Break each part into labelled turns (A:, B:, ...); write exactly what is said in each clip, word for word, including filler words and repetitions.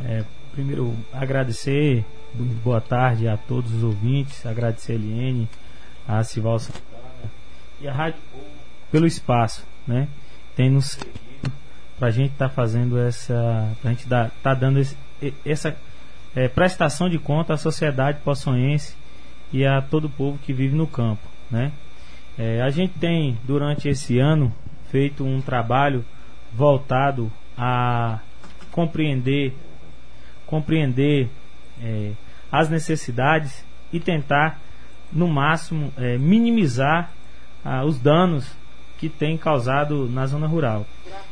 A: É, primeiro, agradecer, boa tarde a todos os ouvintes, agradecer a Eliene, a Sival Santana e a Rádio pelo espaço, né? Tem nos seguido pra gente estar tá fazendo essa, pra gente dar, tá dando esse, essa é, prestação de conta à sociedade poçonhense e a todo o povo que vive no campo, né? É, a gente tem, durante esse ano, feito um trabalho voltado a compreender compreender é, as necessidades e tentar, no máximo, é, minimizar ah, os danos que tem causado na zona rural.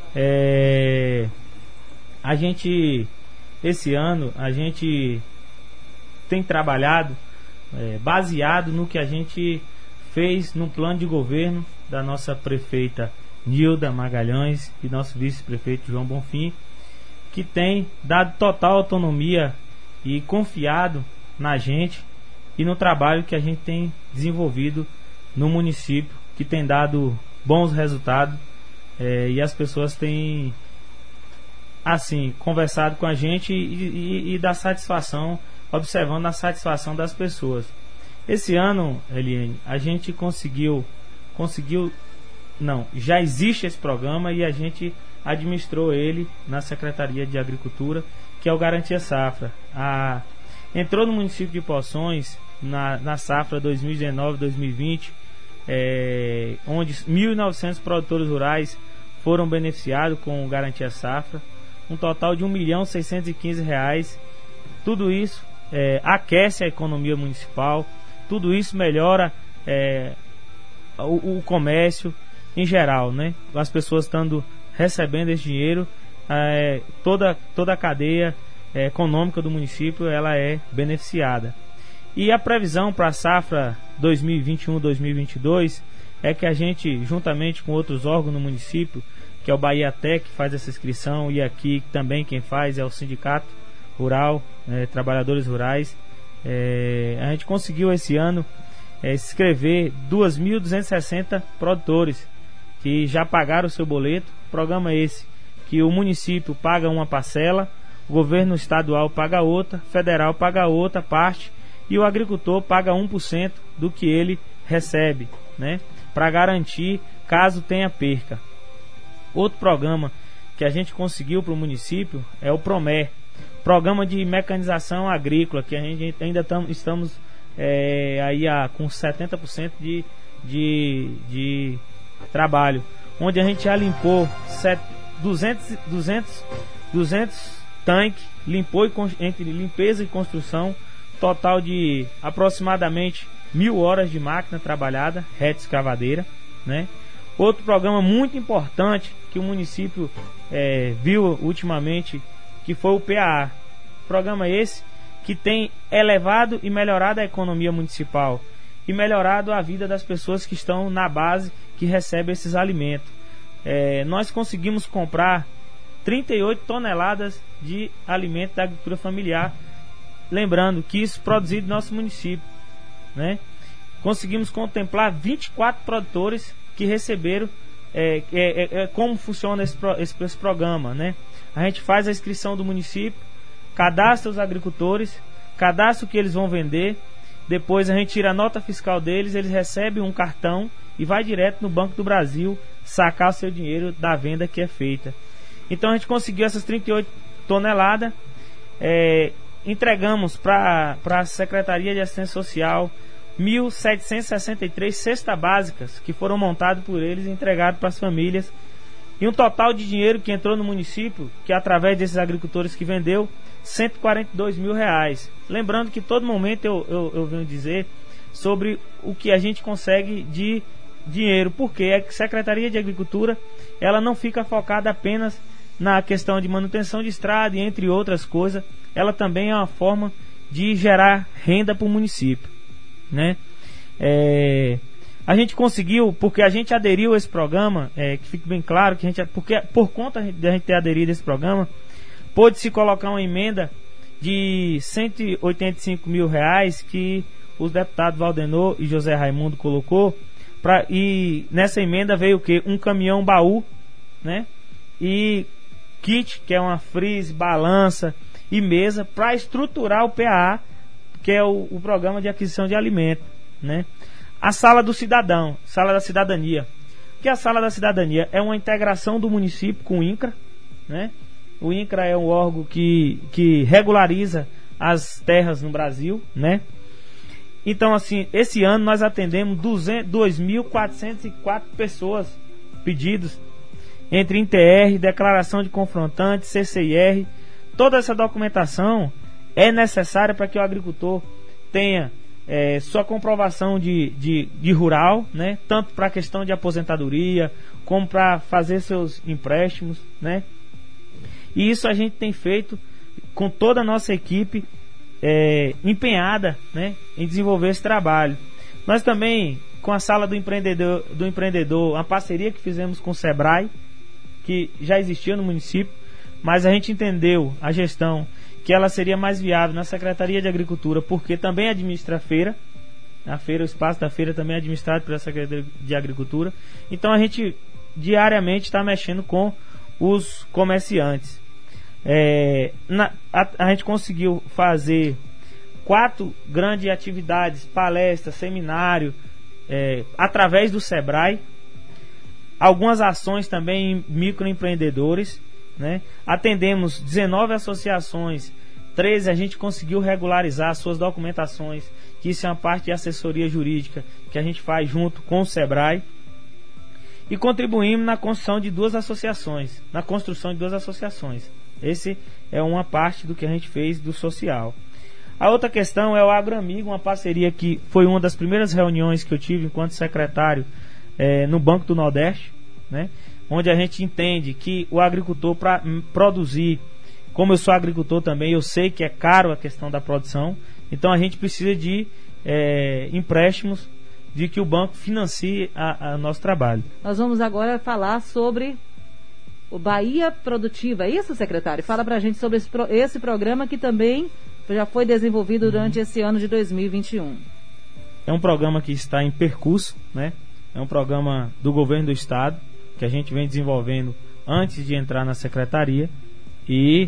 A: É, a gente, esse ano, a gente tem trabalhado é, baseado no que a gente fez no plano de governo da nossa prefeita Nilda Magalhães e nosso vice-prefeito João Bonfim, que tem dado total autonomia e confiado na gente e no trabalho que a gente tem desenvolvido no município, que tem dado bons resultados, é, e as pessoas têm assim conversado com a gente e, e, e dá satisfação, observando a satisfação das pessoas. Esse ano, Eliane, a gente conseguiu conseguiu não, já existe esse programa e a gente administrou ele na Secretaria de Agricultura, que é o Garantia Safra. A, entrou no município de Poções na, na safra dois mil e dezenove dois mil e vinte, é, onde mil e novecentos produtores rurais foram beneficiados com o Garantia Safra, um total de um milhão seiscentos e quinze reais. Tudo isso é, aquece a economia municipal, tudo isso melhora é, o, o comércio em geral, né? As pessoas estando recebendo esse dinheiro, é, toda, toda a cadeia é, econômica do município ela é beneficiada. E a previsão para a safra dois mil e vinte e um dois mil e vinte e dois é que a gente, juntamente com outros órgãos no município, que é o Bahia Tech, que faz essa inscrição, e aqui também quem faz é o Sindicato Rural, é, Trabalhadores Rurais, é, a gente conseguiu esse ano é, inscrever dois mil duzentos e sessenta produtores que já pagaram o seu boleto. Programa esse que o município paga uma parcela, o governo estadual paga outra, federal paga outra parte e o agricultor paga um por cento do que ele recebe, né, para garantir caso tenha perca. Outro programa que a gente conseguiu para o município é o PROMER, Programa de Mecanização Agrícola, que a gente ainda tam, estamos é, aí a, com setenta por cento de, de, de trabalho, onde a gente já limpou duzentos, duzentos, duzentos tanques, limpou e, entre limpeza e construção, total de aproximadamente mil horas de máquina trabalhada, reta escavadeira, né? Outro programa muito importante que o município é, viu ultimamente, que foi o P A A. Programa esse que tem elevado e melhorado a economia municipal e melhorado a vida das pessoas que estão na base, que recebem esses alimentos. É, nós conseguimos comprar trinta e oito toneladas de alimento da agricultura familiar, lembrando que isso é produzido no nosso município, né? Conseguimos contemplar vinte e quatro produtores que receberam. É, é, é, como funciona esse, esse, esse programa, né? A gente faz a inscrição do município, cadastra os agricultores, cadastra o que eles vão vender, depois a gente tira a nota fiscal deles, eles recebem um cartão e vai direto no Banco do Brasil sacar o seu dinheiro da venda que é feita. Então a gente conseguiu essas trinta e oito toneladas, é, entregamos para a Secretaria de Assistência Social mil setecentos e sessenta e três cestas básicas que foram montadas por eles e entregadas para as famílias, e um total de dinheiro que entrou no município, que através desses agricultores que vendeu, cento e quarenta e dois mil reais. Lembrando que todo momento eu, eu, eu venho dizer sobre o que a gente consegue de dinheiro, porque a Secretaria de Agricultura ela não fica focada apenas na questão de manutenção de estrada e entre outras coisas, ela também é uma forma de gerar renda para o município, né? É, a gente conseguiu, porque a gente aderiu a esse programa, é, que fique bem claro que a gente, porque por conta de a gente ter aderido a esse programa, pôde-se colocar uma emenda de cento e oitenta e cinco mil reais que os deputados Valdenor e José Raimundo colocou, pra, e nessa emenda veio o quê? Um caminhão baú, né? E kit, que é uma freeze, balança e mesa para estruturar o P A A, que é o, o Programa de Aquisição de Alimento, né? A Sala do Cidadão, Sala da Cidadania. Que a Sala da Cidadania é uma integração do município com o INCRA, né? O INCRA é um órgão que, que regulariza as terras no Brasil, né? Então, assim, esse ano nós atendemos dois mil quatrocentas e quatro pessoas, pedidos, entre I N T R, declaração de confrontante, C C I R. Toda essa documentação é necessária para que o agricultor tenha é, sua comprovação de, de, de rural, né? Tanto para a questão de aposentadoria, como para fazer seus empréstimos, né? E isso a gente tem feito com toda a nossa equipe é, empenhada, né, em desenvolver esse trabalho. Nós também, com a Sala do Empreendedor, do Empreendedor, uma parceria que fizemos com o Sebrae, que já existia no município, mas a gente entendeu, a gestão, que ela seria mais viável na Secretaria de Agricultura, porque também administra a feira. A feira, o espaço da feira também é administrado pela Secretaria de Agricultura. Então a gente diariamente está mexendo com os comerciantes. É, na, a, a gente conseguiu fazer quatro grandes atividades, palestras, seminário, é, através do Sebrae, algumas ações também em microempreendedores, né? Atendemos dezenove associações, treze a gente conseguiu regularizar suas documentações, que isso é uma parte de assessoria jurídica que a gente faz junto com o Sebrae, e contribuímos na construção de duas associações, na construção de duas associações. Esse é uma parte do que a gente fez do social. A outra questão é o AgroAmigo, uma parceria que foi uma das primeiras reuniões que eu tive enquanto secretário é, no Banco do Nordeste, né? Onde a gente entende que o agricultor, para produzir, como eu sou agricultor também, eu sei que é caro a questão da produção, então a gente precisa de é, empréstimos, de que o banco financie o nosso trabalho.
B: Nós vamos agora falar sobre o Bahia Produtiva, é isso, secretário? Fala pra gente sobre esse, esse programa que também já foi desenvolvido uhum. durante esse ano de dois mil e vinte e um.
A: É um programa que está em percurso, né? É um programa do governo do estado, que a gente vem desenvolvendo antes de entrar na secretaria, e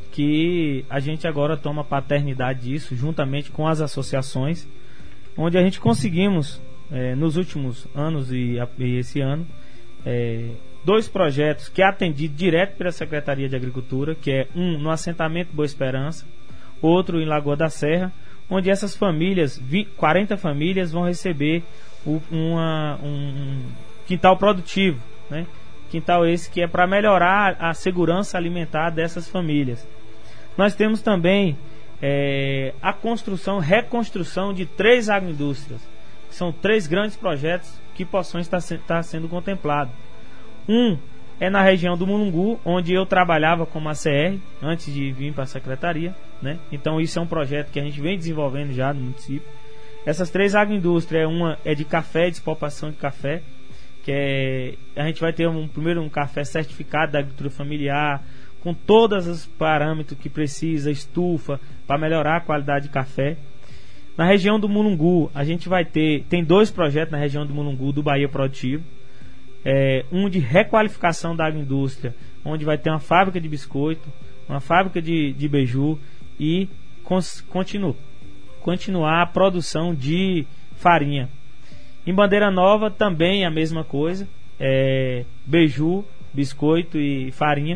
A: que a gente agora toma paternidade disso, juntamente com as associações, onde a gente conseguimos, é, nos últimos anos e, e esse ano, é, dois projetos que é atendido direto pela Secretaria de Agricultura, que é um no assentamento Boa Esperança, outro em Lagoa da Serra, onde essas famílias, vinte, quarenta famílias, vão receber o, uma, um quintal produtivo, né? Quintal esse que é para melhorar a segurança alimentar dessas famílias. Nós temos também é, a construção, reconstrução de três agroindústrias. São três grandes projetos que Poções está tá sendo contemplado. Um é na região do Mulungu, onde eu trabalhava como A C R antes de vir para a secretaria, né? Então isso é um projeto que a gente vem desenvolvendo já no município. Essas três agroindústrias, uma é de café, de exportação de café, que é, a gente vai ter um, primeiro um café certificado da agricultura familiar, com todos os parâmetros que precisa, estufa, para melhorar a qualidade de café. Na região do Mulungu, a gente vai ter, tem dois projetos na região do Mulungu, do Bahia Produtivo. É, um de requalificação da agroindústria, onde vai ter uma fábrica de biscoito, uma fábrica de, de beiju e continu, continuar a produção de farinha. Em Bandeira Nova também a mesma coisa, é, beiju, biscoito e farinha.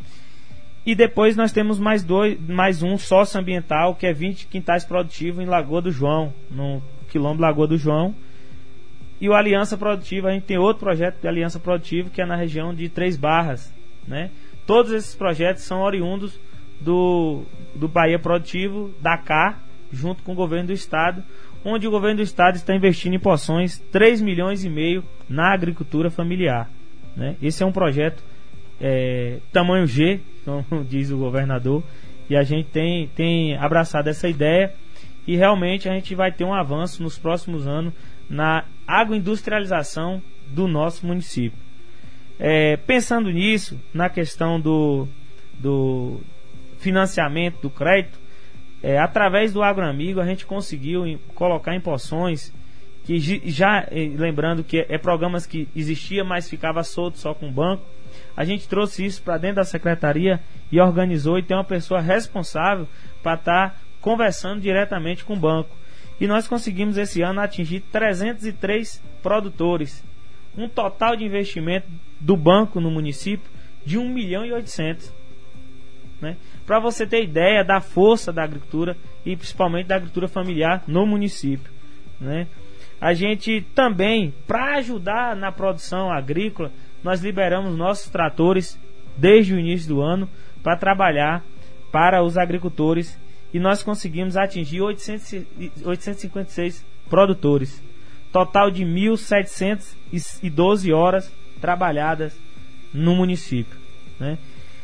A: E depois nós temos mais, dois, mais um socioambiental, que é vinte quintais produtivos em Lagoa do João, no quilombo Lagoa do João. E o Aliança Produtiva, a gente tem outro projeto de Aliança Produtiva, que é na região de Três Barras, né? Todos esses projetos são oriundos do, do Bahia Produtivo, da C A, junto com o governo do estado, onde o governo do estado está investindo em Poções três milhões e meio na agricultura familiar, né? Esse é um projeto é, tamanho G, como diz o governador, e a gente tem, tem abraçado essa ideia, e realmente a gente vai ter um avanço nos próximos anos na agroindustrialização do nosso município. É, pensando nisso, na questão do, do financiamento do crédito, é, através do AgroAmigo a gente conseguiu em, colocar em Poções, que já, lembrando que é programas que existia, mas ficava solto só com o banco, a gente trouxe isso para dentro da secretaria e organizou, e tem uma pessoa responsável para estar tá conversando diretamente com o banco. E nós conseguimos esse ano atingir trezentos e três produtores, um total de investimento do banco no município de um milhão e oitocentos, né? Para você ter ideia da força da agricultura e principalmente da agricultura familiar no município, né? A gente também, para ajudar na produção agrícola, nós liberamos nossos tratores desde o início do ano para trabalhar para os agricultores, e nós conseguimos atingir oitocentos, oitocentos e cinquenta e seis produtores, total de mil setecentas e doze horas trabalhadas no município, né?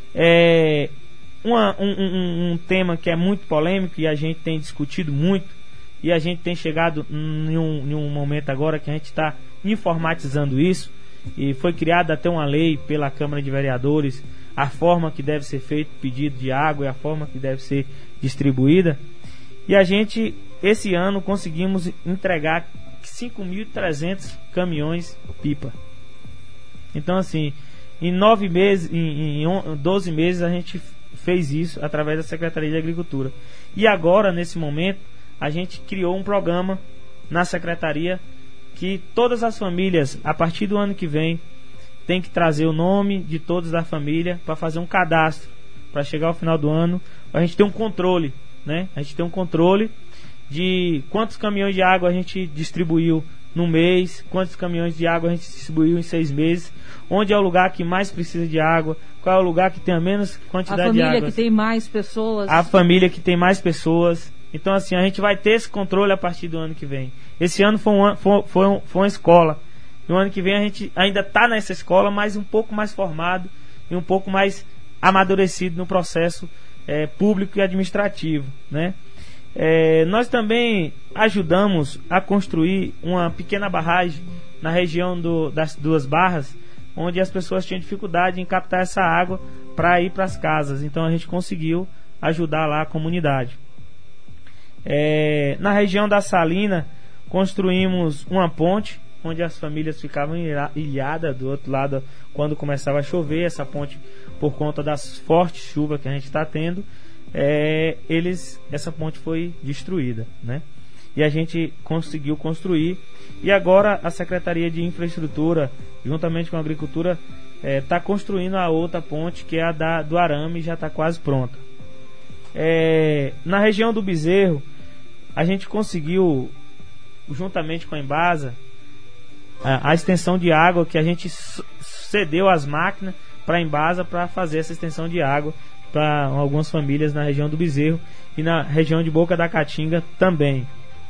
A: É uma, um, um, um tema que é muito polêmico e a gente tem discutido muito, e a gente tem chegado em um, em um momento agora que a gente está informatizando isso, e foi criada até uma lei pela Câmara de Vereadores, a forma que deve ser feito o pedido de água e a forma que deve ser distribuída. E a gente, esse ano, conseguimos entregar cinco mil e trezentos caminhões pipa. Então, assim, em nove meses, em, em doze meses, a gente fez isso através da Secretaria de Agricultura. E agora, nesse momento, a gente criou um programa na Secretaria que todas as famílias, a partir do ano que vem, tem que trazer o nome de todos da família para fazer um cadastro, para chegar ao final do ano a gente ter um controle, né? A gente tem um controle de quantos caminhões de água a gente distribuiu no mês, quantos caminhões de água a gente distribuiu em seis meses, onde é o lugar que mais precisa de água, qual é o lugar que tem a menos quantidade de água. A
B: família que tem mais pessoas.
A: A família que tem mais pessoas. Então, assim, a gente vai ter esse controle a partir do ano que vem. Esse ano foi, um, foi, foi, um, foi uma escola. No ano que vem a gente ainda está nessa escola, mas um pouco mais formado e um pouco mais amadurecido no processo é, público e administrativo, né? É, nós também ajudamos a construir uma pequena barragem na região do, das Duas Barras, onde as pessoas tinham dificuldade em captar essa água para ir para as casas. Então a gente conseguiu ajudar lá a comunidade. É, na região da Salina, construímos uma ponte onde as famílias ficavam ilhadas do outro lado quando começava a chover. Essa ponte, por conta das fortes chuvas que a gente está tendo, é, eles, essa ponte foi destruída, né? E a gente conseguiu construir, e agora a Secretaria de Infraestrutura, juntamente com a Agricultura, está é, construindo a outra ponte, que é a da, do Arame, já está quase pronta. É, na região do Bezerro, a gente conseguiu, juntamente com a Embasa, a, a extensão de água, que a gente cedeu as máquinas para a Embasa para fazer essa extensão de água para algumas famílias na região do Bezerro e na região de Boca da Caatinga também.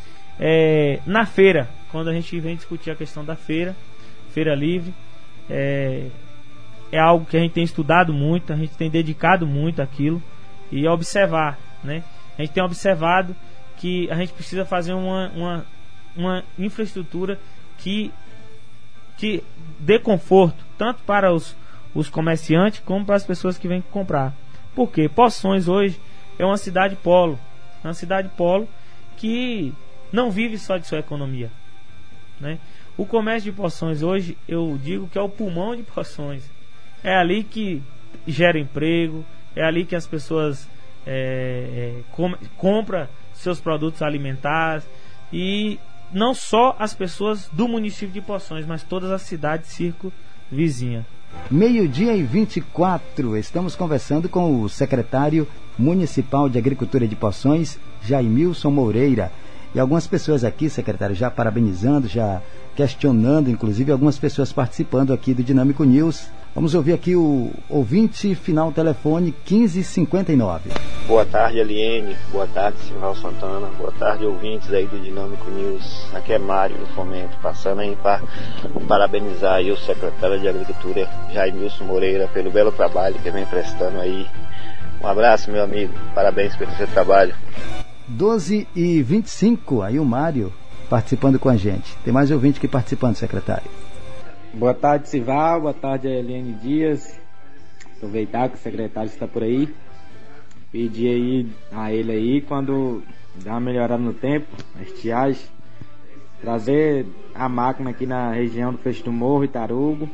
A: É, na feira, quando a gente vem discutir a questão da feira, feira livre, é, é algo que a gente tem estudado muito, a gente tem dedicado muito àquilo, e observar, né? A gente tem observado que a gente precisa fazer uma, uma, uma infraestrutura que, que dê conforto tanto para os, os comerciantes como para as pessoas que vêm comprar. Porque Poções hoje é uma cidade polo, é uma cidade polo que não vive só de sua economia, né? O comércio de Poções hoje, eu digo que é o pulmão de Poções. É ali que gera emprego, é ali que as pessoas é, é, com, compram seus produtos alimentares, e não só as pessoas do município de Poções, mas todas as cidades circunvizinhas.
C: Meio-dia e vinte e quatro, estamos conversando com o secretário municipal de Agricultura de Poções, Jaimilson Moreira. E algumas pessoas aqui, secretário, já parabenizando, já questionando, inclusive algumas pessoas participando aqui do Dinâmico News. Vamos ouvir aqui o ouvinte final telefone quinze cinquenta e nove.
D: Boa tarde, Eliene. Boa tarde, Simval Santana. Boa tarde, ouvintes aí do Dinâmico News. Aqui é Mário do Fomento, passando aí para parabenizar aí o secretário de Agricultura, Jaimilson Moreira, pelo belo trabalho que vem prestando aí. Um abraço, meu amigo. Parabéns pelo seu trabalho.
C: doze e vinte e cinco, aí o Mário participando com a gente. Tem mais ouvinte aqui participando, secretário.
E: Boa tarde, Sival. Boa tarde, Eliane Dias. Aproveitar que o secretário está por aí. Pedir aí a ele aí, quando dá uma melhorada no tempo, a estiagem, trazer a máquina aqui na região do Fecho do Morro, Itarugo,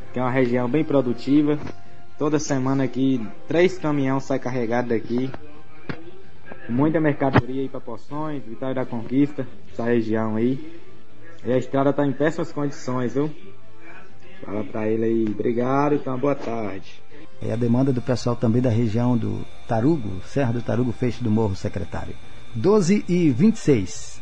E: que é uma região bem produtiva. Toda semana aqui, três caminhões saem carregados daqui. Muita mercadoria aí para Poções, Vitória da Conquista, essa região aí. E a estrada está em péssimas condições, viu? Fala para ele aí, obrigado, então boa tarde.
C: É a demanda do pessoal também da região do Tarugo, Serra do Tarugo, Fecho do Morro, secretário. doze e vinte e seis.